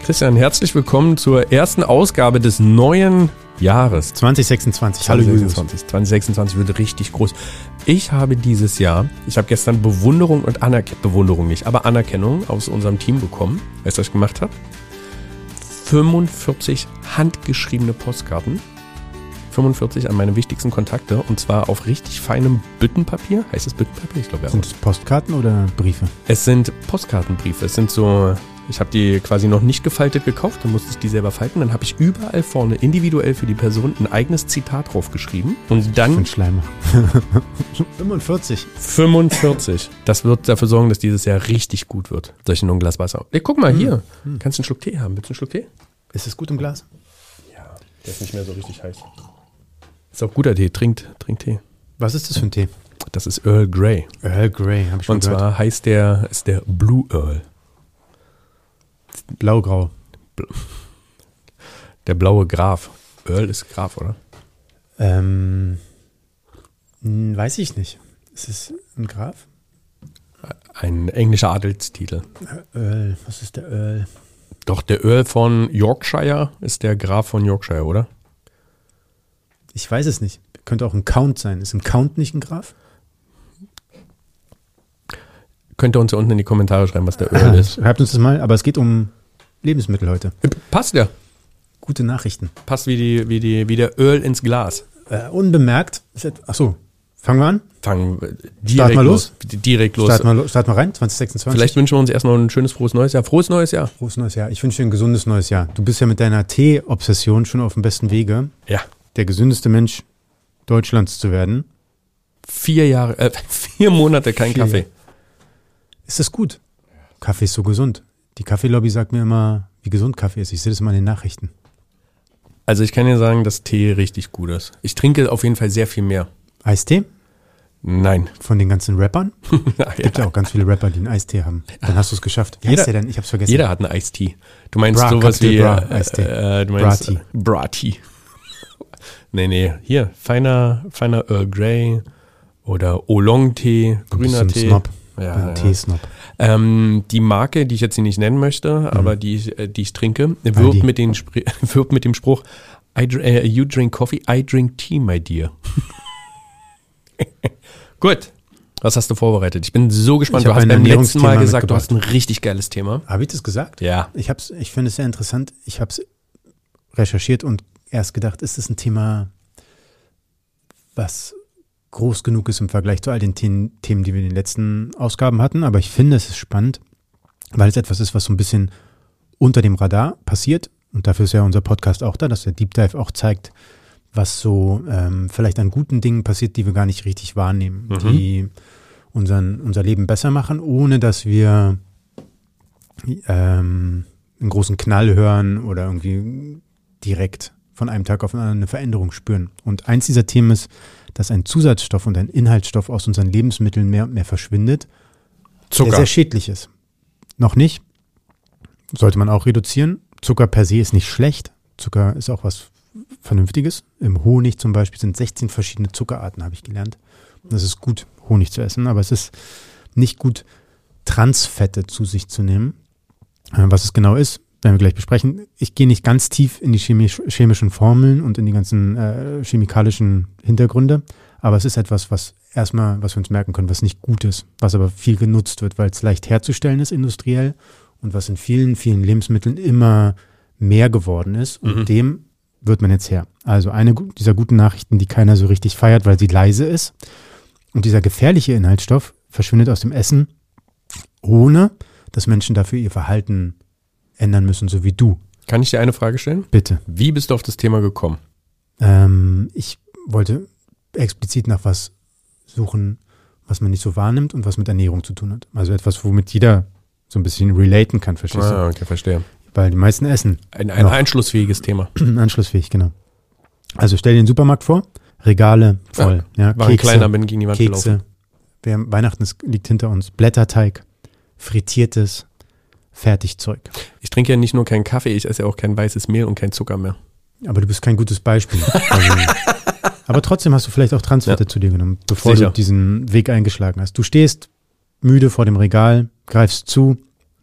Christian, herzlich willkommen zur ersten Ausgabe des neuen Jahres. 2026. Hallo 2026 wird richtig groß. Ich habe dieses Jahr, ich habe gestern Bewunderung und Anerkennung aus unserem Team bekommen, als ich das gemacht habe. 45 handgeschriebene Postkarten. 45 an meine wichtigsten Kontakte und zwar auf richtig feinem Büttenpapier. Heißt es Büttenpapier? Ich glaube ja. Sind es Postkarten oder Briefe? Es sind Postkartenbriefe. Es sind so, ich habe die quasi noch nicht gefaltet gekauft, dann musste ich die selber falten. Dann habe ich überall vorne individuell für die Person ein eigenes Zitat draufgeschrieben. Und dann... Ich bin Schleimer. 45. 45. Das wird dafür sorgen, dass dieses Jahr richtig gut wird. Soll ich noch ein Glas Wasser? Ey, guck mal hier. Kannst du einen Schluck Tee haben? Willst du einen Schluck Tee? Ist es gut im Glas? Ja, der ist nicht mehr so richtig heiß. Ist auch guter Tee. Trink Tee. Was ist das für ein Tee? Das ist Earl Grey. Earl Grey, habe ich schon gehört. Und zwar ist der Blue Earl. Blau-grau. Der blaue Graf. Earl ist Graf, oder? Weiß ich nicht. Ist es ein Graf? Ein englischer Adelstitel. Earl, was ist der Earl? Doch, der Earl von Yorkshire ist der Graf von Yorkshire, oder? Ich weiß es nicht. Könnte auch ein Count sein. Ist ein Count nicht ein Graf? Könnt ihr uns ja unten in die Kommentare schreiben, was der Earl ist. Schreibt uns das mal, aber es geht um Lebensmittel heute. Passt ja. Gute Nachrichten. Passt wie der Earl ins Glas. Unbemerkt. Achso, fangen wir an? Direkt los. Direkt los. Start mal rein, 2026. Vielleicht wünschen wir uns erst noch ein schönes, frohes neues Jahr. Frohes neues Jahr. Frohes neues Jahr. Ich wünsche dir ein gesundes neues Jahr. Du bist ja mit deiner Tee-Obsession schon auf dem besten Wege. Ja. Der gesündeste Mensch Deutschlands zu werden. 4 Monate kein Kaffee. Ist das gut? Kaffee ist so gesund. Die Kaffeelobby sagt mir immer, wie gesund Kaffee ist. Ich sehe das immer in den Nachrichten. Also ich kann dir sagen, dass Tee richtig gut ist. Ich trinke auf jeden Fall sehr viel mehr. Eistee? Nein. Von den ganzen Rappern? Gibt ja auch ganz viele Rapper, die einen Eistee haben. Dann hast du es geschafft. Wie heißt der denn? Ich hab's vergessen. Jeder hat einen Eistee. Du meinst sowas wie Eistee. Du meinst Bra-Tea. Nee. Hier, feiner Earl Grey oder Oolong-Tee, grüner Tee. Snob. Ja. Teesnob. Die Marke, die ich jetzt hier nicht nennen möchte, aber die ich trinke, wirbt mit dem Spruch, you drink coffee, I drink tea, my dear. Gut. Was hast du vorbereitet? Ich bin so gespannt. Du hast beim letzten Mal gesagt, du hast ein richtig geiles Thema. Habe ich das gesagt? Ja. Ich finde es sehr interessant. Ich habe es recherchiert und erst gedacht, ist es ein Thema, was groß genug ist im Vergleich zu all den Themen, die wir in den letzten Ausgaben hatten. Aber ich finde, es ist spannend, weil es etwas ist, was so ein bisschen unter dem Radar passiert. Und dafür ist ja unser Podcast auch da, dass der Deep Dive auch zeigt, was so vielleicht an guten Dingen passiert, die wir gar nicht richtig wahrnehmen, die unser Leben besser machen, ohne dass wir einen großen Knall hören oder irgendwie direkt von einem Tag auf den anderen eine Veränderung spüren. Und eins dieser Themen ist, dass ein Zusatzstoff und ein Inhaltsstoff aus unseren Lebensmitteln mehr und mehr verschwindet, Zucker. der sehr schädlich ist. Noch nicht. Sollte man auch reduzieren. Zucker per se ist nicht schlecht. Zucker ist auch was Vernünftiges. Im Honig zum Beispiel sind 16 verschiedene Zuckerarten, habe ich gelernt. Das ist gut, Honig zu essen, aber es ist nicht gut, Transfette zu sich zu nehmen. Was es genau ist, werden wir gleich besprechen. Ich gehe nicht ganz tief in die chemischen Formeln und in die ganzen chemikalischen Hintergründe, aber es ist etwas, was wir uns merken können, was nicht gut ist, was aber viel genutzt wird, weil es leicht herzustellen ist industriell und was in vielen, vielen Lebensmitteln immer mehr geworden ist und dem wird man jetzt her. Also eine dieser guten Nachrichten, die keiner so richtig feiert, weil sie leise ist. Und dieser gefährliche Inhaltsstoff verschwindet aus dem Essen, ohne dass Menschen dafür ihr Verhalten ändern müssen, so wie du. Kann ich dir eine Frage stellen? Bitte. Wie bist du auf das Thema gekommen? Ich wollte explizit nach was suchen, was man nicht so wahrnimmt und was mit Ernährung zu tun hat. Also etwas, womit jeder so ein bisschen relaten kann, verstehst du? Okay, verstehe. Weil die meisten essen. Ein anschlussfähiges Thema. Anschlussfähig, genau. Also stell dir den Supermarkt vor, Regale voll. Ja, war Kekse, ein kleiner, bin gegen die Wand Kekse. Weihnachten liegt hinter uns. Blätterteig, frittiertes Fertigzeug. Ich trinke ja nicht nur keinen Kaffee, ich esse ja auch kein weißes Mehl und kein Zucker mehr. Aber du bist kein gutes Beispiel. Aber trotzdem hast du vielleicht auch Transfette zu dir genommen, bevor du diesen Weg eingeschlagen hast. Du stehst müde vor dem Regal, greifst zu,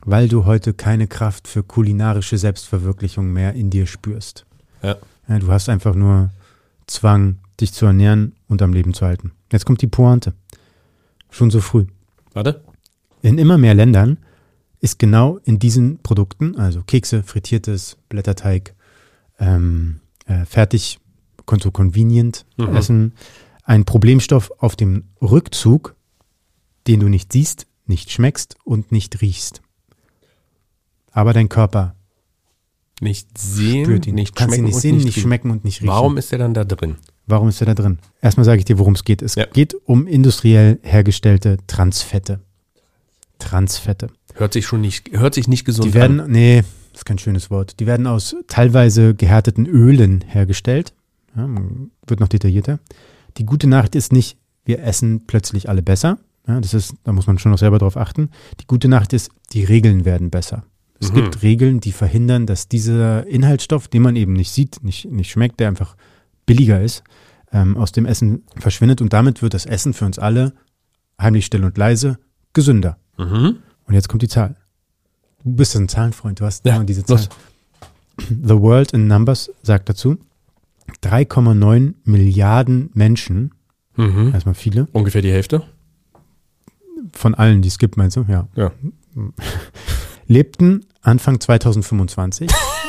weil du heute keine Kraft für kulinarische Selbstverwirklichung mehr in dir spürst. Ja. Ja, du hast einfach nur Zwang, dich zu ernähren und am Leben zu halten. Jetzt kommt die Pointe. Schon so früh. Warte. In immer mehr Ländern ist genau in diesen Produkten, also Kekse, frittiertes, Blätterteig, fertig, so convenient Essen, ein Problemstoff auf dem Rückzug, den du nicht siehst, nicht schmeckst und nicht riechst. Aber dein Körper Nicht sehen, spürt ihn. nicht Du kannst ihn schmecken nicht und sehen, nicht riechen. schmecken und nicht riechen. Warum ist der dann da drin? Warum ist er da drin? Erstmal sage ich dir, worum es geht. Es Ja. geht um industriell hergestellte Transfette. Transfette. Hört sich nicht gesund Die werden, an. nee, das ist kein schönes Wort. Die werden aus teilweise gehärteten Ölen hergestellt. Ja, wird noch detaillierter. Die gute Nachricht ist nicht, wir essen plötzlich alle besser. Ja, da muss man schon noch selber drauf achten. Die gute Nachricht ist, die Regeln werden besser. Es gibt Regeln, die verhindern, dass dieser Inhaltsstoff, den man eben nicht sieht, nicht schmeckt, der einfach billiger ist, aus dem Essen verschwindet. Und damit wird das Essen für uns alle, heimlich, still und leise, gesünder. Und jetzt kommt die Zahl. Du bist ein Zahlenfreund, du hast immer diese Zahl. los. The World in Numbers sagt dazu, 3,9 Milliarden Menschen, erstmal viele, Ungefähr die Hälfte. von allen, die es gibt, meinst du? Ja. Ja. Lebten Anfang 2025.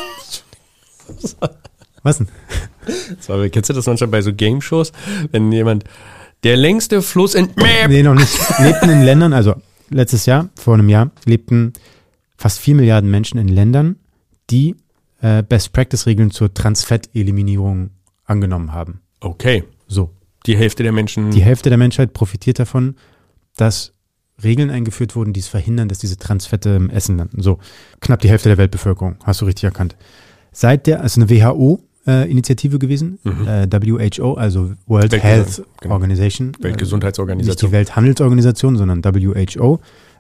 Was denn? Kennst du das manchmal bei so Game-Shows? Wenn jemand, der längste Fluss in... Nee, noch nicht. Lebten in Ländern, also letztes Jahr, vor einem Jahr, lebten fast 4 Milliarden Menschen in Ländern, die Best-Practice-Regeln zur Transfetteliminierung angenommen haben. Okay. So. Die Hälfte der Menschen... Die Hälfte der Menschheit profitiert davon, dass Regeln eingeführt wurden, die es verhindern, dass diese Transfette im Essen landen. So, knapp die Hälfte der Weltbevölkerung, hast du richtig erkannt. Es ist eine WHO-Initiative gewesen, WHO, also World Health Organization. Weltgesundheitsorganisation. Nicht die Welthandelsorganisation, sondern WHO.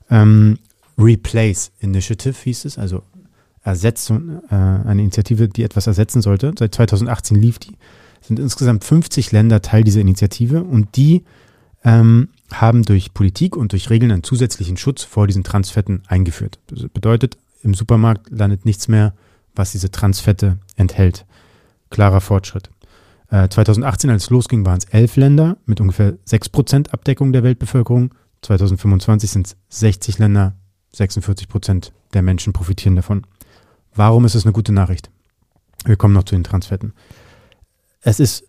Replace Initiative hieß es, also eine Initiative, die etwas ersetzen sollte. Seit 2018 lief die. Es sind insgesamt 50 Länder Teil dieser Initiative und die haben durch Politik und durch Regeln einen zusätzlichen Schutz vor diesen Transfetten eingeführt. Das bedeutet, im Supermarkt landet nichts mehr, was diese Transfette enthält. Klarer Fortschritt. 2018, als es losging, waren es 11 Länder mit ungefähr 6% Abdeckung der Weltbevölkerung. 2025 sind es 60 Länder, 46% der Menschen profitieren davon. Warum ist es eine gute Nachricht? Wir kommen noch zu den Transfetten. Es ist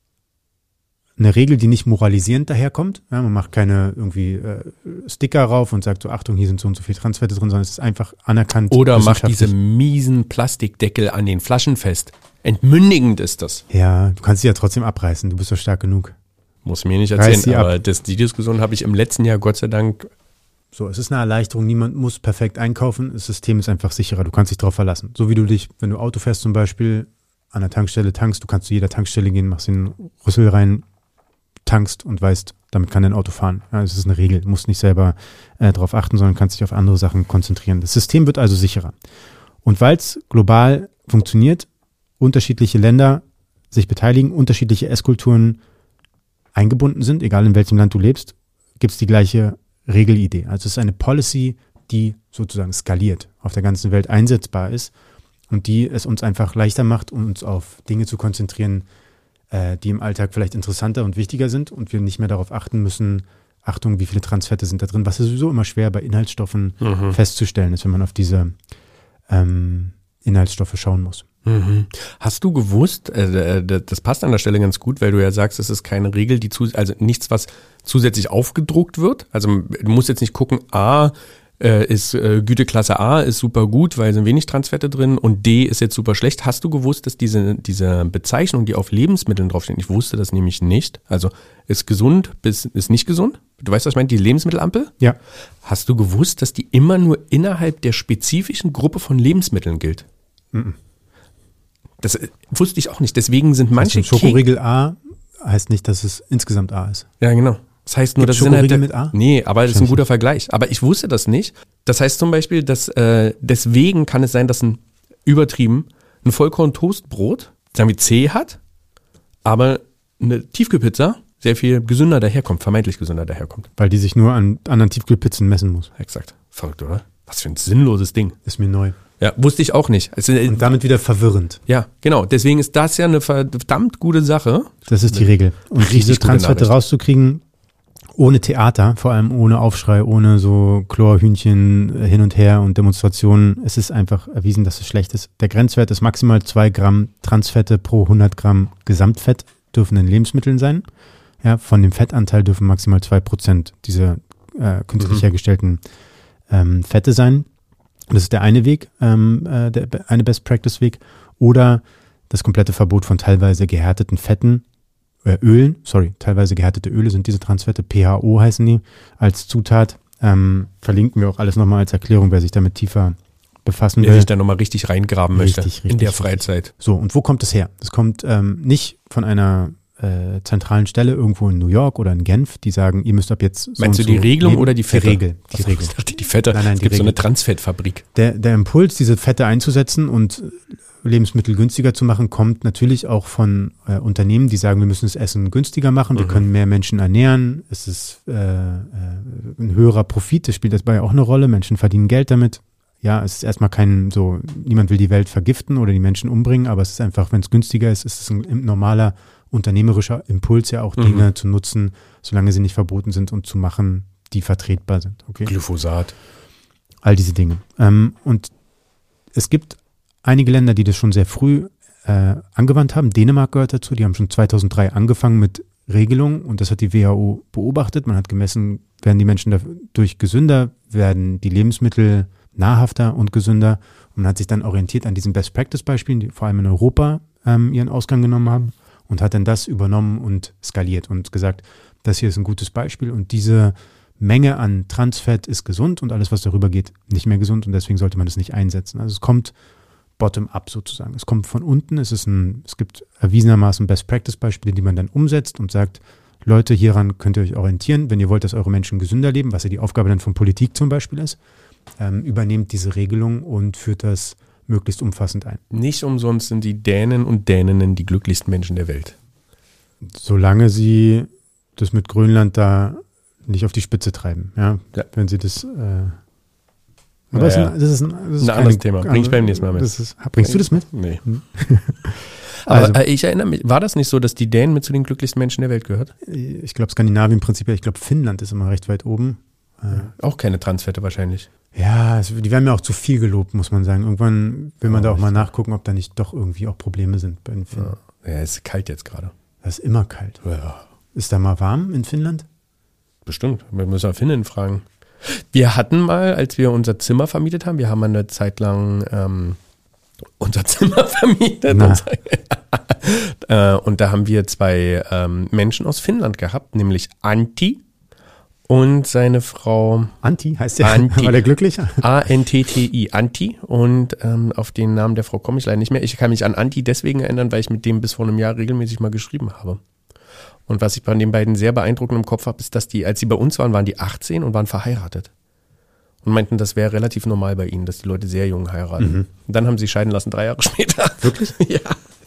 eine Regel, die nicht moralisierend daherkommt. Ja, man macht keine irgendwie Sticker rauf und sagt so, Achtung, hier sind so und so viele Transfette drin, sondern es ist einfach anerkannt. Oder macht diese miesen Plastikdeckel an den Flaschen fest. Entmündigend ist das. Ja, du kannst sie ja trotzdem abreißen, du bist doch stark genug. Muss mir nicht Reiß sie erzählen, ab. aber die Diskussion habe ich im letzten Jahr Gott sei Dank. So, es ist eine Erleichterung, niemand muss perfekt einkaufen, das System ist einfach sicherer, du kannst dich darauf verlassen. So wie du dich, wenn du Auto fährst zum Beispiel, an der Tankstelle tankst, du kannst zu jeder Tankstelle gehen, machst den Rüssel rein, tankst und weißt, damit kann dein Auto fahren. Ja, das ist eine Regel, du musst nicht selber darauf achten, sondern kannst dich auf andere Sachen konzentrieren. Das System wird also sicherer. Und weil es global funktioniert, unterschiedliche Länder sich beteiligen, unterschiedliche Esskulturen eingebunden sind, egal in welchem Land du lebst, gibt es die gleiche Regelidee. Also es ist eine Policy, die sozusagen skaliert, auf der ganzen Welt einsetzbar ist und die es uns einfach leichter macht, uns auf Dinge zu konzentrieren, die im Alltag vielleicht interessanter und wichtiger sind und wir nicht mehr darauf achten müssen, Achtung, wie viele Transfette sind da drin, was sowieso immer schwer bei Inhaltsstoffen festzustellen ist, wenn man auf diese Inhaltsstoffe schauen muss. Hast du gewusst, das passt an der Stelle ganz gut, weil du ja sagst, es ist keine Regel, also nichts, was zusätzlich aufgedruckt wird. Also du musst jetzt nicht gucken, ist Güteklasse A ist super gut, weil sind wenig Transfette drin und D ist jetzt super schlecht. Hast du gewusst, dass diese Bezeichnung, die auf Lebensmitteln draufsteht, ich wusste das nämlich nicht, also ist gesund bis ist nicht gesund? Du weißt, was ich meine, die Lebensmittelampel? Ja. Hast du gewusst, dass die immer nur innerhalb der spezifischen Gruppe von Lebensmitteln gilt? Das wusste ich auch nicht. Deswegen sind manche Schokoriegel A heißt nicht, dass es insgesamt A ist. Ja, genau. Das heißt nur, Gibt's dass Schokoriegel mit A? Nee, aber das ist ein guter Vergleich. Aber ich wusste das nicht. Das heißt zum Beispiel, dass deswegen kann es sein, dass ein Vollkorn-Toastbrot, sagen wir C hat, aber eine Tiefkühlpizza sehr viel gesünder daherkommt, vermeintlich gesünder daherkommt. Weil die sich nur an anderen Tiefkühlpizzen messen muss. Exakt. Verrückt, oder? Was für ein sinnloses Ding. Ist mir neu. Ja, wusste ich auch nicht. Also, Und damit wieder verwirrend. ja, genau. Deswegen ist das ja eine verdammt gute Sache. Das ist die Regel. Und Richtig diese gute Transfette Nachricht. rauszukriegen, ohne Theater, vor allem ohne Aufschrei, ohne so Chlorhühnchen hin und her und Demonstrationen, es ist einfach erwiesen, dass es schlecht ist. Der Grenzwert ist maximal 2 Gramm Transfette pro 100 Gramm Gesamtfett dürfen in Lebensmitteln sein. Ja, von dem Fettanteil dürfen maximal 2% dieser künstlich hergestellten Fette sein. Das ist der eine Weg, eine Best-Practice-Weg. Oder das komplette Verbot von teilweise gehärteten Fetten, teilweise gehärtete Öle sind diese Transfette, PHO heißen die, als Zutat. Verlinken wir auch alles nochmal als Erklärung, wer sich damit tiefer befassen Wer will. sich da nochmal richtig reingraben möchte Richtig, in der richtig. Freizeit. So, und wo kommt es her? Es kommt nicht von einer zentralen Stelle irgendwo in New York oder in Genf, die sagen, ihr müsst ab jetzt so Meinst du und die so Regelung leben. oder die Fette? Die Regel. Die Regel. Ich dachte, die Fette. Nein, Es die gibt so Regel. eine Transfettfabrik. Der Impuls, diese Fette einzusetzen und Lebensmittel günstiger zu machen, kommt natürlich auch von Unternehmen, die sagen, wir müssen das Essen günstiger machen, wir können mehr Menschen ernähren, es ist ein höherer Profit, das spielt dabei auch eine Rolle, Menschen verdienen Geld damit. Ja, es ist erstmal niemand will die Welt vergiften oder die Menschen umbringen, aber es ist einfach, wenn es günstiger ist, ist es ein normaler unternehmerischer Impuls, ja auch Dinge zu nutzen, solange sie nicht verboten sind und zu machen, die vertretbar sind. Okay? Glyphosat. All diese Dinge. Und es gibt einige Länder, die das schon sehr früh angewandt haben. Dänemark gehört dazu. Die haben schon 2003 angefangen mit Regelungen und das hat die WHO beobachtet. Man hat gemessen, werden die Menschen dadurch gesünder, werden die Lebensmittel nahrhafter und gesünder. Und man hat sich dann orientiert an diesen Best-Practice-Beispielen, die vor allem in Europa ihren Ausgang genommen haben und hat dann das übernommen und skaliert und gesagt, das hier ist ein gutes Beispiel und diese Menge an Transfett ist gesund und alles, was darüber geht, nicht mehr gesund und deswegen sollte man das nicht einsetzen. Also es kommt bottom-up sozusagen. Es kommt von unten, es gibt erwiesenermaßen Best-Practice-Beispiele, die man dann umsetzt und sagt, Leute, hieran könnt ihr euch orientieren, wenn ihr wollt, dass eure Menschen gesünder leben, was ja die Aufgabe dann von Politik zum Beispiel ist, übernehmt diese Regelung und führt das möglichst umfassend ein. Nicht umsonst sind die Dänen und Däninnen die glücklichsten Menschen der Welt. Solange sie das mit Grönland da nicht auf die Spitze treiben, ja. Wenn sie das aber Naja. das ist ein anderes Thema. Bring ich beim nächsten Mal mit. Bringst du das mit? Nee. Also, Aber ich erinnere mich, war das nicht so, dass die Dänen mit zu den glücklichsten Menschen der Welt gehört? ich glaube Skandinavien prinzipiell, ich glaube Finnland ist immer recht weit oben. Auch keine Transfette wahrscheinlich. Ja, die werden mir auch zu viel gelobt, muss man sagen. Irgendwann will man da auch mal nachgucken, ob da nicht doch irgendwie auch Probleme sind bei den Finnen. Ja, es ist kalt jetzt gerade. Das ist immer kalt. Ja, Ist da mal warm in Finnland? bestimmt. Wir müssen auf Finnen fragen. Wir hatten mal, als wir unser Zimmer vermietet haben, wir haben mal eine Zeit lang unser Zimmer vermietet. Und da haben wir 2 Menschen aus Finnland gehabt, nämlich Antti und seine Frau Antti heißt der? Antti. War der glücklich? Antti, Antti. Und auf den Namen der Frau komme ich leider nicht mehr. Ich kann mich an Antti deswegen erinnern, weil ich mit dem bis vor einem Jahr regelmäßig mal geschrieben habe. Und was ich bei den beiden sehr beeindruckend im Kopf habe, ist, dass die, als sie bei uns waren die 18 und waren verheiratet. Und meinten, das wäre relativ normal bei ihnen, dass die Leute sehr jung heiraten. Und dann haben sie scheiden lassen 3 Jahre später. Wirklich? Ja.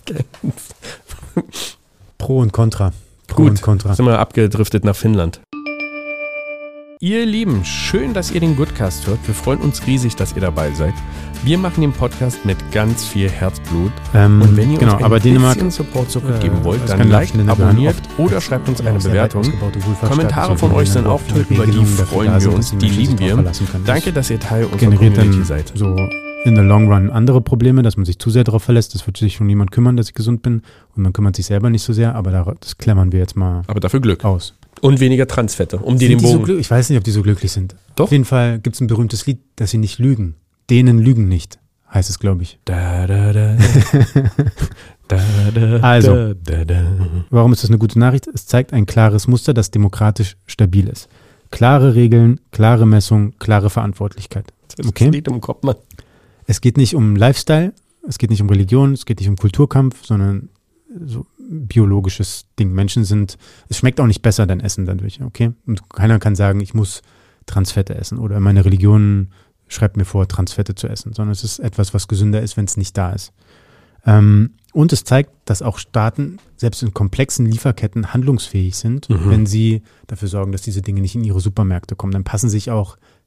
Pro und Contra. Pro Gut, und Contra. sind wir abgedriftet nach Finnland. Ihr Lieben, schön, dass ihr den Goodcast hört. Wir freuen uns riesig, dass ihr dabei seid. Wir machen den Podcast mit ganz viel Herzblut. Und wenn ihr uns ein bisschen Support zurückgeben wollt, dann liked, abonniert oder schreibt uns eine Bewertung. Kommentare von euch sind auch toll, über die freuen wir uns, die lieben wir. Danke, dass ihr Teil unserer Community seid. So in the long run andere Probleme, dass man sich zu sehr darauf verlässt. Das wird sich schon niemand kümmern, dass ich gesund bin. Und man kümmert sich selber nicht so sehr, aber das klammern wir jetzt mal Aber dafür Glück. aus. Und weniger Transfette, um dir Sind den die so Bogen... ich weiß nicht, ob die so glücklich sind. Doch. Auf jeden Fall gibt es ein berühmtes Lied, dass sie nicht lügen. Denen lügen nicht, heißt es, glaube ich. Da, da, da. Da, da, Also. da, da. Warum ist das eine gute Nachricht? Es zeigt ein klares Muster, das demokratisch stabil ist. Klare Regeln, klare Messung, klare Verantwortlichkeit. Das Okay. Lied im Kopf, Mann. Es geht nicht um Lifestyle, es geht nicht um Religion, es geht nicht um Kulturkampf, sondern so biologisches Ding. Es schmeckt auch nicht besser, dein Essen dadurch, okay? Und keiner kann sagen, ich muss Transfette essen oder meine Religion schreibt mir vor, Transfette zu essen, sondern es ist etwas, was gesünder ist, wenn es nicht da ist. Und es zeigt, dass auch Staaten selbst in komplexen Lieferketten handlungsfähig sind, wenn sie dafür sorgen, dass diese Dinge nicht in ihre Supermärkte kommen. Dann passen sich auch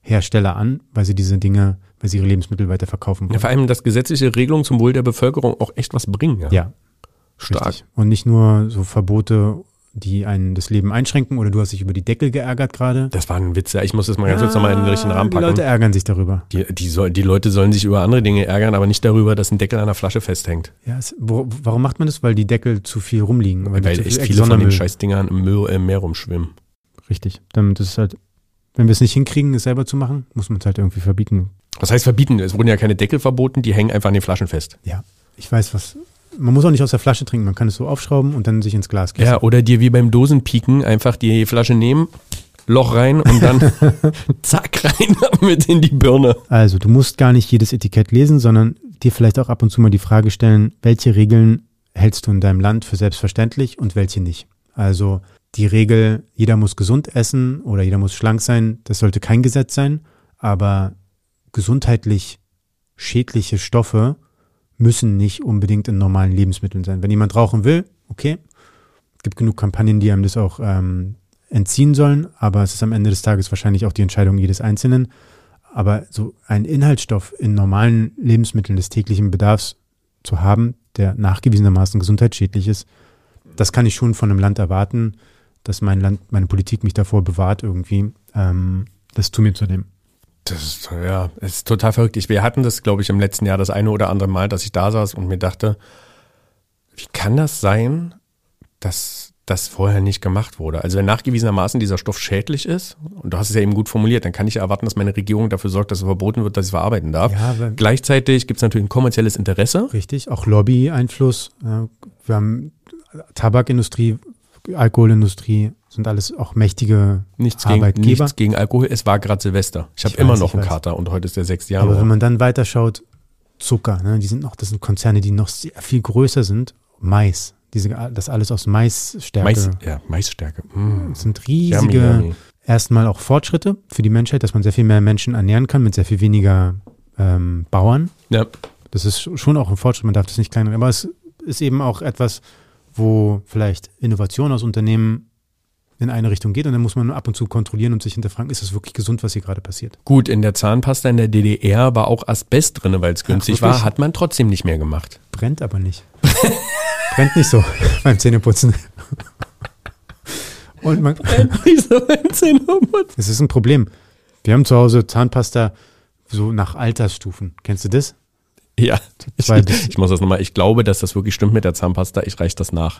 Hersteller an, weil sie ihre Lebensmittel weiterverkaufen wollen. Ja, vor allem, dass gesetzliche Regelungen zum Wohl der Bevölkerung auch echt was bringen. Ja. Stark. Richtig. Und nicht nur so Verbote, die einen das Leben einschränken, oder du hast dich über die Deckel geärgert gerade. Das war ein Witz. Ja. Ich muss das mal ganz kurz nochmal in den richtigen Rahmen packen. Die Leute ärgern sich darüber. Die Leute sollen sich über andere Dinge ärgern, aber nicht darüber, dass ein Deckel an der Flasche festhängt. Ja, warum macht man das? Weil die Deckel zu viel rumliegen. Weil echt viele von den Scheißdingern im Meer rumschwimmen. Richtig. Damit ist halt, wenn wir es nicht hinkriegen, es selber zu machen, muss man es halt irgendwie verbieten. Was heißt verbieten? Es wurden ja keine Deckel verboten, die hängen einfach an den Flaschen fest. Ja, ich weiß was. Man muss auch nicht aus der Flasche trinken, man kann es so aufschrauben und dann sich ins Glas gießen. Ja, oder dir wie beim Dosenpieken einfach die Flasche nehmen, Loch rein und dann zack rein mit in die Birne. Also du musst gar nicht jedes Etikett lesen, sondern dir vielleicht auch ab und zu mal die Frage stellen, welche Regeln hältst du in deinem Land für selbstverständlich und welche nicht. Also die Regel, jeder muss gesund essen oder jeder muss schlank sein, das sollte kein Gesetz sein, aber gesundheitlich schädliche Stoffe müssen nicht unbedingt in normalen Lebensmitteln sein. Wenn jemand rauchen will, okay, es gibt genug Kampagnen, die einem das auch entziehen sollen, aber es ist am Ende des Tages wahrscheinlich auch die Entscheidung jedes Einzelnen. Aber so ein Inhaltsstoff in normalen Lebensmitteln des täglichen Bedarfs zu haben, der nachgewiesenermaßen gesundheitsschädlich ist, das kann ich schon von einem Land erwarten, dass meine Politik mich davor bewahrt irgendwie, das zu mir zu nehmen. Das ist total verrückt. Wir hatten das, glaube ich, im letzten Jahr das eine oder andere Mal, dass ich da saß und mir dachte, wie kann das sein, dass das vorher nicht gemacht wurde? Also wenn nachgewiesenermaßen dieser Stoff schädlich ist, und du hast es ja eben gut formuliert, dann kann ich ja erwarten, dass meine Regierung dafür sorgt, dass es verboten wird, dass ich es verarbeiten darf. Ja, gleichzeitig gibt es natürlich ein kommerzielles Interesse. Richtig, auch Lobby-Einfluss. Wir haben Tabakindustrie, Alkoholindustrie, sind alles auch mächtige Arbeitgeber. Nichts gegen Alkohol. Es war gerade Silvester. Ich habe immer noch einen Kater und heute ist der 6. Januar. Aber wenn man dann weiterschaut, Zucker, ne, das sind Konzerne, die noch sehr viel größer sind. Mais, das alles aus Maisstärke. Maisstärke. Das sind riesige, erstmal auch Fortschritte für die Menschheit, dass man sehr viel mehr Menschen ernähren kann mit sehr viel weniger Bauern. Ja. Das ist schon auch ein Fortschritt, man darf das nicht kleinreden. Aber es ist eben auch etwas, wo vielleicht Innovation aus Unternehmen in eine Richtung geht und dann muss man ab und zu kontrollieren und sich hinterfragen, ist es wirklich gesund, was hier gerade passiert? Gut, in der Zahnpasta in der DDR war auch Asbest drin, weil es günstig war, hat man trotzdem nicht mehr gemacht. Brennt aber nicht. Brennt nicht so beim Zähneputzen. Und man brennt nicht so beim Zähneputzen. Es ist ein Problem. Wir haben zu Hause Zahnpasta so nach Altersstufen. Kennst du das? Ja, ich muss das nochmal, ich glaube, dass das wirklich stimmt mit der Zahnpasta. Ich reiche das nach.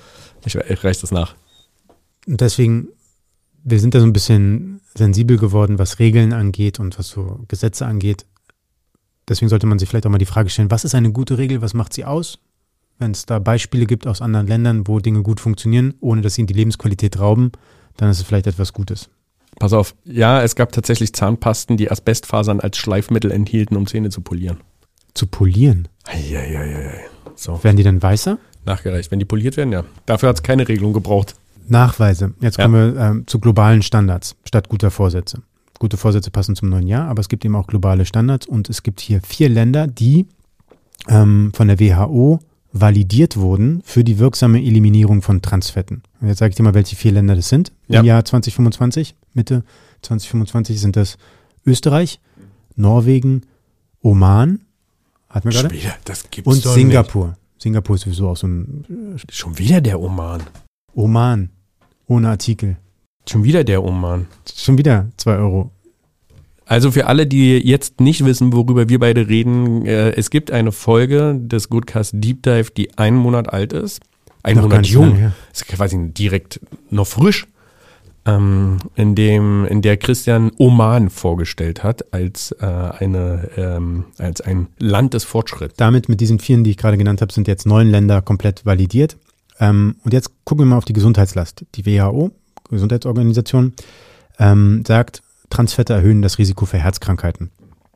Und deswegen, wir sind da so ein bisschen sensibel geworden, was Regeln angeht und was so Gesetze angeht. Deswegen sollte man sich vielleicht auch mal die Frage stellen, was ist eine gute Regel, was macht sie aus? Wenn es da Beispiele gibt aus anderen Ländern, wo Dinge gut funktionieren, ohne dass sie in die Lebensqualität rauben, dann ist es vielleicht etwas Gutes. Pass auf, ja, es gab tatsächlich Zahnpasten, die Asbestfasern als Schleifmittel enthielten, um Zähne zu polieren. Zu polieren? So. Werden die dann weißer? Nachgereicht, wenn die poliert werden, ja. Dafür hat es keine Regelung gebraucht. Nachweise. Jetzt kommen wir zu globalen Standards statt guter Vorsätze. Gute Vorsätze passen zum neuen Jahr, aber es gibt eben auch globale Standards und es gibt hier 4 Länder, die von der WHO validiert wurden für die wirksame Eliminierung von Transfetten. Und jetzt sage ich dir mal, welche 4 Länder das sind. Ja. Im Jahr 2025, Mitte 2025 sind das Österreich, Norwegen, Oman, hatten wir gerade? Das gibt's und doch Singapur. Nicht. Singapur ist sowieso auch so ein... Schon wieder der Oman. Oman, ohne Artikel. Schon wieder der Oman. Schon wieder 2 Euro. Also für alle, die jetzt nicht wissen, worüber wir beide reden, es gibt eine Folge des Goodcast Deep Dive, die 1 Monat alt ist. 1 Monat jung. Ja. Ist quasi direkt noch frisch. In der Christian Oman vorgestellt hat als ein Land des Fortschritts. Damit mit diesen 4, die ich gerade genannt habe, sind jetzt 9 Länder komplett validiert. Und jetzt gucken wir mal auf die Gesundheitslast. Die WHO, Gesundheitsorganisation, sagt, Transfette erhöhen das Risiko für Herzkrankheiten.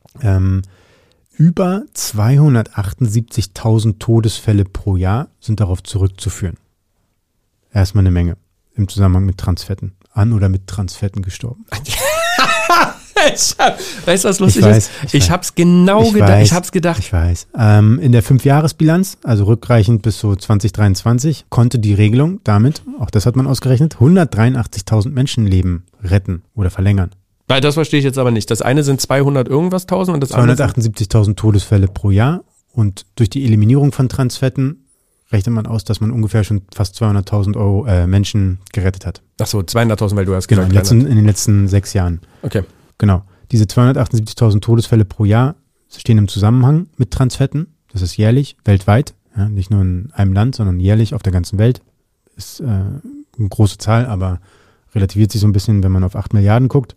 Über 278.000 Todesfälle pro Jahr sind darauf zurückzuführen. Erstmal eine Menge im Zusammenhang mit Transfetten. An oder mit Transfetten gestorben. Weißt du, was lustig ist? Ich hab's genau gedacht. Ich hab's gedacht. Ich weiß. In der 5-Jahres-Bilanz, also rückreichend bis so 2023, konnte die Regelung damit, auch das hat man ausgerechnet, 183.000 Menschenleben retten oder verlängern. Weil das verstehe ich jetzt aber nicht. Das eine sind 200 irgendwas tausend und das andere 278.000 Todesfälle pro Jahr. Und durch die Eliminierung von Transfetten rechnet man aus, dass man ungefähr schon fast 200.000 Menschen gerettet hat. Ach so, 200.000, weil du hast Genau, gesagt. in den letzten 6 Jahren. Okay. Genau. Diese 278.000 Todesfälle pro Jahr stehen im Zusammenhang mit Transfetten. Das ist jährlich, weltweit. Ja, nicht nur in einem Land, sondern jährlich auf der ganzen Welt. Ist eine große Zahl, aber relativiert sich so ein bisschen, wenn man auf 8 Milliarden guckt.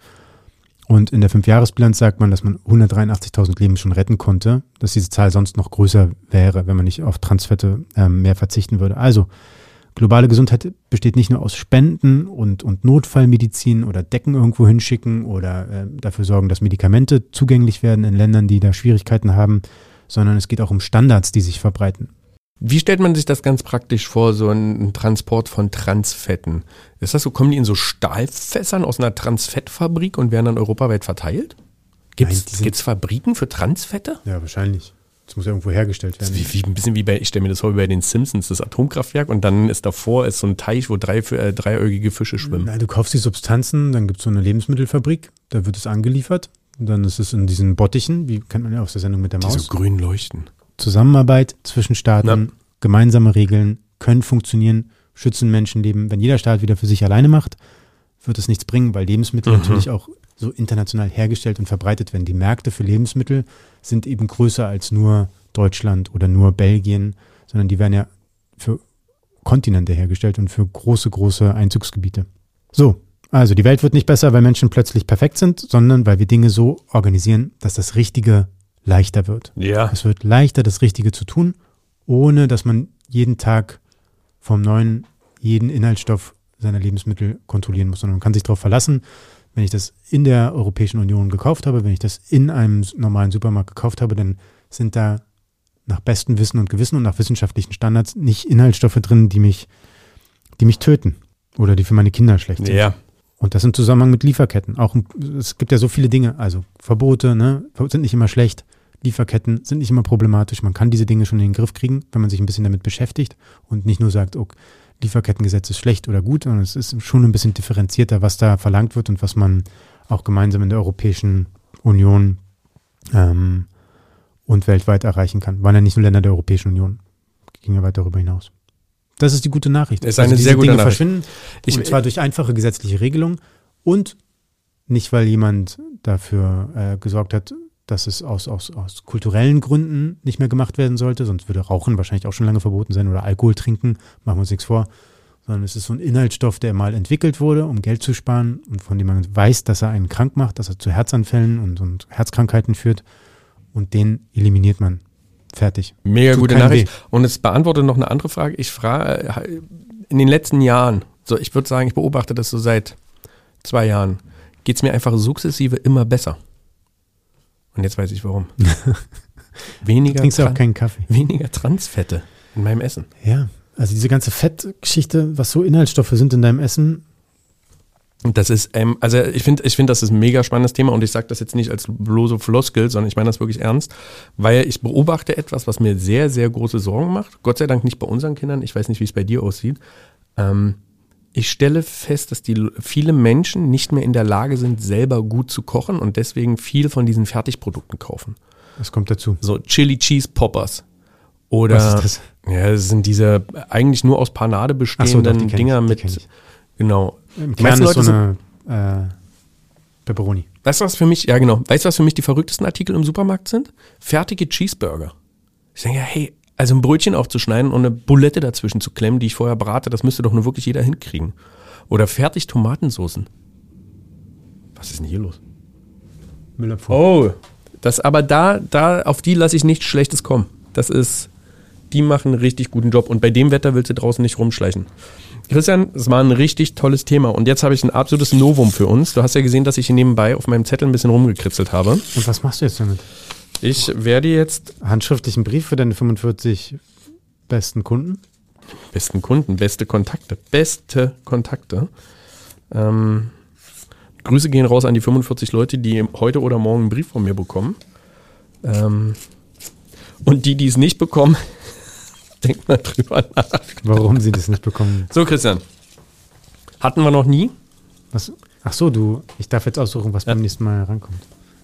Und in der 5-Jahres-Bilanz sagt man, dass man 183.000 Leben schon retten konnte, dass diese Zahl sonst noch größer wäre, wenn man nicht auf Transfette mehr verzichten würde. Also globale Gesundheit besteht nicht nur aus Spenden und Notfallmedizin oder Decken irgendwo hinschicken oder dafür sorgen, dass Medikamente zugänglich werden in Ländern, die da Schwierigkeiten haben, sondern es geht auch um Standards, die sich verbreiten. Wie stellt man sich das ganz praktisch vor, so ein Transport von Transfetten? Ist das so, kommen die in so Stahlfässern aus einer Transfettfabrik und werden dann europaweit verteilt? Gibt's Fabriken für Transfette? Ja, wahrscheinlich. Das muss ja irgendwo hergestellt werden. Ein bisschen wie ich stelle mir das vor, wie bei den Simpsons, das Atomkraftwerk und dann ist davor so ein Teich, wo dreieugige Fische schwimmen. Nein, du kaufst die Substanzen, dann gibt es so eine Lebensmittelfabrik, da wird es angeliefert und dann ist es in diesen Bottichen, wie kennt man ja aus der Sendung mit der Maus. Die so grün leuchten. Zusammenarbeit zwischen Staaten, gemeinsame Regeln können funktionieren, schützen Menschenleben. Wenn jeder Staat wieder für sich alleine macht, wird es nichts bringen, weil Lebensmittel natürlich auch so international hergestellt und verbreitet werden. Die Märkte für Lebensmittel sind eben größer als nur Deutschland oder nur Belgien, sondern die werden ja für Kontinente hergestellt und für große Einzugsgebiete. So, also die Welt wird nicht besser, weil Menschen plötzlich perfekt sind, sondern weil wir Dinge so organisieren, dass das Richtige leichter wird. Ja. Es wird leichter, das Richtige zu tun, ohne dass man jeden Tag vom Neuen jeden Inhaltsstoff seiner Lebensmittel kontrollieren muss, sondern man kann sich darauf verlassen, wenn ich das in der Europäischen Union gekauft habe, wenn ich das in einem normalen Supermarkt gekauft habe, dann sind da nach bestem Wissen und Gewissen und nach wissenschaftlichen Standards nicht Inhaltsstoffe drin, die mich töten oder die für meine Kinder schlecht sind. Ja. Und das im Zusammenhang mit Lieferketten. Auch es gibt ja so viele Dinge, also Verbote, sind nicht immer schlecht. Lieferketten sind nicht immer problematisch. Man kann diese Dinge schon in den Griff kriegen, wenn man sich ein bisschen damit beschäftigt und nicht nur sagt, okay, Lieferkettengesetz ist schlecht oder gut, sondern es ist schon ein bisschen differenzierter, was da verlangt wird und was man auch gemeinsam in der Europäischen Union und weltweit erreichen kann. Waren ja nicht nur Länder der Europäischen Union, ging ja weit darüber hinaus. Das ist die gute Nachricht. Das ist eine sehr gute Dinge Nachricht. Verschwinden, und zwar durch einfache gesetzliche Regelungen und nicht, weil jemand dafür gesorgt hat, dass es aus kulturellen Gründen nicht mehr gemacht werden sollte, sonst würde Rauchen wahrscheinlich auch schon lange verboten sein oder Alkohol trinken, machen wir uns nichts vor, sondern es ist so ein Inhaltsstoff, der mal entwickelt wurde, um Geld zu sparen und von dem man weiß, dass er einen krank macht, dass er zu Herzanfällen und Herzkrankheiten führt und den eliminiert man. Fertig. Mega Tut gute keinem Nachricht. weh. Und es beantwortet noch eine andere Frage. Ich frage, in den letzten Jahren, so ich würde sagen, ich beobachte das so seit 2 Jahren, geht es mir einfach sukzessive immer besser. Und jetzt weiß ich warum. Trinkst du auch keinen Kaffee? Weniger Transfette in meinem Essen. Ja, also diese ganze Fettgeschichte, was so Inhaltsstoffe sind in deinem Essen. Und das ist, also ich finde, das ist ein mega spannendes Thema und ich sage das jetzt nicht als bloße Floskel, sondern ich meine das wirklich ernst, weil ich beobachte etwas, was mir sehr, sehr große Sorgen macht. Gott sei Dank nicht bei unseren Kindern, ich weiß nicht, wie es bei dir aussieht. Ich stelle fest, dass viele Menschen nicht mehr in der Lage sind, selber gut zu kochen und deswegen viel von diesen Fertigprodukten kaufen. Was kommt dazu? So Chili Cheese Poppers. Oder, was ist das? Ja, das sind diese eigentlich nur aus Panade bestehenden Dinger mit, genau. Im Kern ist so eine Pepperoni. Weißt du, was für mich, ja genau, weißt du, was für mich die verrücktesten Artikel im Supermarkt sind? Fertige Cheeseburger. Ich denke, ja, hey, also ein Brötchen aufzuschneiden und eine Bulette dazwischen zu klemmen, die ich vorher brate, das müsste doch nur wirklich jeder hinkriegen. Oder fertig Tomatensoßen. Was ist denn hier los? Müllabfuhr. Oh, das aber da auf die lasse ich nichts Schlechtes kommen. Die machen einen richtig guten Job und bei dem Wetter willst du draußen nicht rumschleichen. Christian, es war ein richtig tolles Thema und jetzt habe ich ein absolutes Novum für uns. Du hast ja gesehen, dass ich hier nebenbei auf meinem Zettel ein bisschen rumgekritzelt habe. Und was machst du jetzt damit? Ich werde jetzt... Handschriftlichen Brief für deine 45 besten Kunden? Besten Kunden, beste Kontakte. Grüße gehen raus an die 45 Leute, die heute oder morgen einen Brief von mir bekommen. Und die es nicht bekommen, denkt mal drüber nach. Warum sie das nicht bekommen? So, Christian. Hatten wir noch nie. Was? Ach so, ich darf jetzt aussuchen, was beim nächsten Mal rankommt.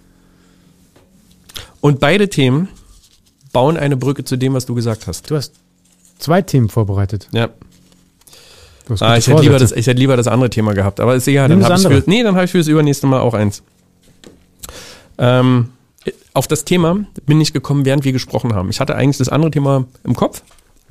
Und beide Themen bauen eine Brücke zu dem, was du gesagt hast. Du hast 2 Themen vorbereitet. Ja. Du hast Ich hätte lieber das andere Thema gehabt, aber ist egal. Dann habe ich für das übernächste Mal auch eins. Auf das Thema bin ich gekommen, während wir gesprochen haben. Ich hatte eigentlich das andere Thema im Kopf,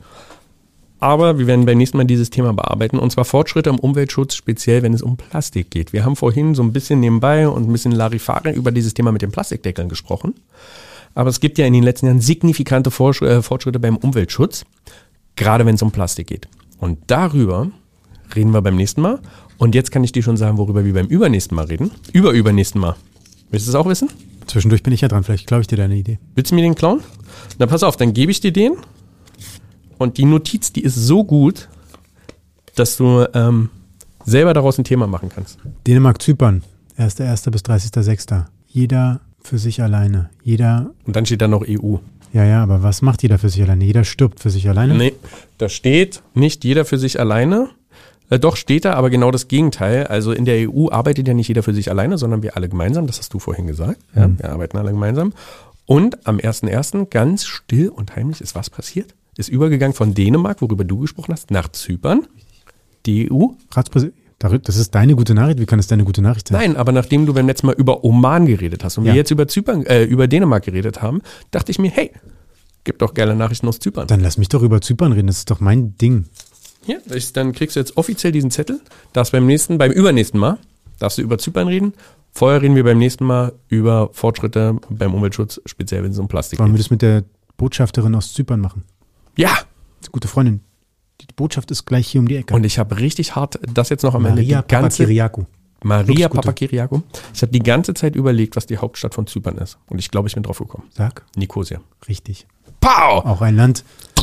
aber wir werden beim nächsten Mal dieses Thema bearbeiten, und zwar Fortschritte im Umweltschutz, speziell wenn es um Plastik geht. Wir haben vorhin so ein bisschen nebenbei und ein bisschen Larifari über dieses Thema mit den Plastikdeckeln gesprochen, aber es gibt ja in den letzten Jahren signifikante Fortschritte beim Umweltschutz, gerade wenn es um Plastik geht. Und darüber reden wir beim nächsten Mal, und jetzt kann ich dir schon sagen, worüber wir beim übernächsten Mal reden. Übernächsten Mal. Willst du es auch wissen? Zwischendurch bin ich ja dran, vielleicht klaue ich dir deine Idee. Willst du mir den klauen? Na pass auf, dann gebe ich dir den. Und die Notiz, die ist so gut, dass du selber daraus ein Thema machen kannst. Dänemark, Zypern, 1.1. bis 30.6. Jeder für sich alleine. Und dann steht da noch EU. Ja, aber was macht jeder für sich alleine? Jeder stirbt für sich alleine? Nee, da steht nicht jeder für sich alleine. Doch, steht da, aber genau das Gegenteil. Also in der EU arbeitet ja nicht jeder für sich alleine, sondern wir alle gemeinsam. Das hast du vorhin gesagt. Ja, wir arbeiten alle gemeinsam. Und am 1.1. ganz still und heimlich ist was passiert? Ist übergegangen von Dänemark, worüber du gesprochen hast, nach Zypern. Die EU. Das ist deine gute Nachricht. Wie kann es deine gute Nachricht sein? Nein, aber nachdem du beim letzten Mal über Oman geredet hast und wir jetzt über Dänemark geredet haben, dachte ich mir, hey, gibt doch geile Nachrichten aus Zypern. Dann lass mich doch über Zypern reden. Das ist doch mein Ding. Ja, dann kriegst du jetzt offiziell diesen Zettel. Beim übernächsten Mal darfst du überZypern reden. Vorher reden wir beim nächsten Mal über Fortschritte beim Umweltschutz, speziell wenn es um Plastik geht. Wollen wir das mit der Botschafterin aus Zypern machen? Ja! Das ist eine gute Freundin. Die Botschaft ist gleich hier um die Ecke. Und ich habe richtig hart, das jetzt noch am Ende. Maria Papakiriakou. Maria Papakiriakou. Ich habe die ganze Zeit überlegt, was die Hauptstadt von Zypern ist. Und ich glaube, ich bin drauf gekommen. Sag. Nikosia. Richtig. Pow! Auch ein Land.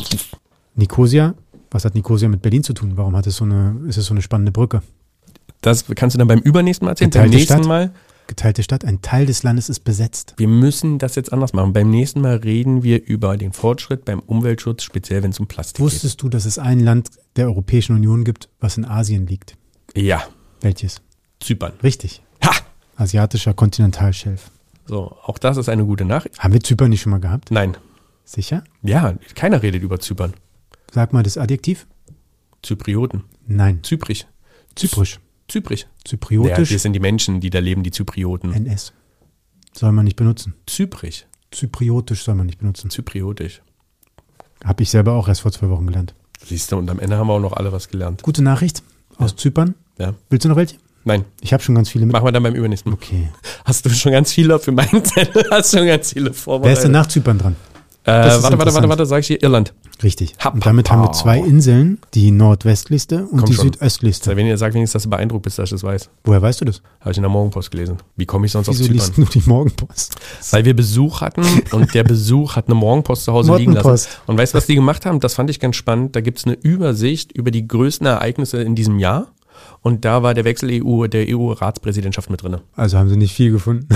Nikosia. Was hat Nikosia mit Berlin zu tun? Warum ist es so eine spannende Brücke? Das kannst du dann beim übernächsten Mal erzählen. Beim nächsten Mal. Geteilte Stadt, ein Teil des Landes ist besetzt. Wir müssen das jetzt anders machen. Beim nächsten Mal reden wir über den Fortschritt beim Umweltschutz, speziell wenn es um Plastik geht. Wusstest du, dass es ein Land der Europäischen Union gibt, was in Asien liegt? Ja. Welches? Zypern. Richtig. Ha! Asiatischer Kontinentalschelf. So, auch das ist eine gute Nachricht. Haben wir Zypern nicht schon mal gehabt? Nein. Sicher? Ja, keiner redet über Zypern. Sag mal das Adjektiv. Zyprioten. Nein. Zyprisch. Zyprisch. Zypriotisch. Ja, das sind die Menschen, die da leben, die Zyprioten. NS. Soll man nicht benutzen. Zyprisch. Zypriotisch soll man nicht benutzen. Zypriotisch. Habe ich selber auch erst vor 2 Wochen gelernt. Siehst du, und am Ende haben wir auch noch alle was gelernt. Gute Nachricht aus Zypern. Ja. Willst du noch welche? Nein. Ich habe schon ganz viele mit. Machen wir dann beim übernächsten Mal. Okay. Hast du schon ganz viele für meinen Zettel? Hast du schon ganz viele vorbereitet? Wer ist denn nach Zypern dran? Warte, sag ich dir Irland. Richtig. Und damit haben wir 2 Inseln, die nordwestlichste und die südöstlichste. Sag wenigstens, dass du beeindruckt bist, dass ich das weiß. Woher weißt du das? Habe ich in der Morgenpost gelesen. Wie komme ich sonst auf Zypern? Wieso liest du die Morgenpost? Weil wir Besuch hatten und der Besuch hat eine Morgenpost zu Hause liegen lassen. Und weißt du, was die gemacht haben? Das fand ich ganz spannend. Da gibt es eine Übersicht über die größten Ereignisse in diesem Jahr. Und da war der Wechsel der EU-Ratspräsidentschaft mit drin. Also haben sie nicht viel gefunden.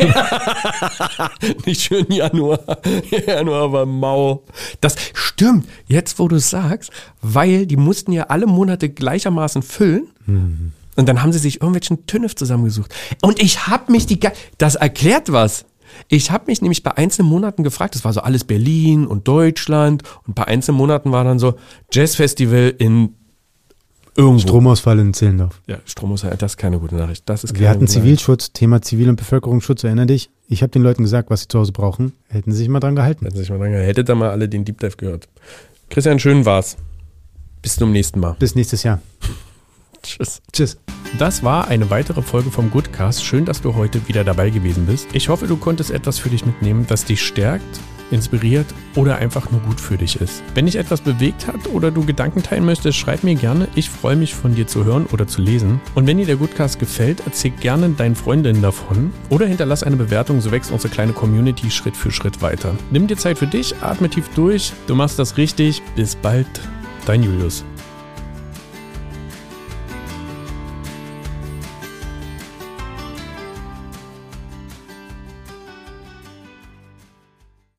Nicht schön Januar. Januar war mau. Das stimmt, jetzt wo du es sagst, weil die mussten ja alle Monate gleichermaßen füllen. Mhm. Und dann haben sie sich irgendwelchen Tünnef zusammengesucht. Und ich habe mich das erklärt was. Ich habe mich nämlich bei einzelnen Monaten gefragt, das war so alles Berlin und Deutschland. Und bei einzelnen Monaten war dann so Jazzfestival in irgendwo. Stromausfall in Zehlendorf. Ja, Stromausfall, das ist keine gute Nachricht. Wir hatten Zivilschutz, Thema Zivil- und Bevölkerungsschutz, erinner dich? Ich habe den Leuten gesagt, was sie zu Hause brauchen. Hätten sie sich mal dran gehalten. Hättet ihr mal alle den Deep Dive gehört. Christian, schön war's. Bis zum nächsten Mal. Bis nächstes Jahr. Tschüss. Das war eine weitere Folge vom Goodcast. Schön, dass du heute wieder dabei gewesen bist. Ich hoffe, du konntest etwas für dich mitnehmen, das dich stärkt, inspiriert oder einfach nur gut für dich ist. Wenn dich etwas bewegt hat oder du Gedanken teilen möchtest, schreib mir gerne. Ich freue mich, von dir zu hören oder zu lesen. Und wenn dir der Goodcast gefällt, erzähl gerne deinen Freundinnen davon oder hinterlass eine Bewertung, so wächst unsere kleine Community Schritt für Schritt weiter. Nimm dir Zeit für dich, atme tief durch, du machst das richtig. Bis bald, dein Julius.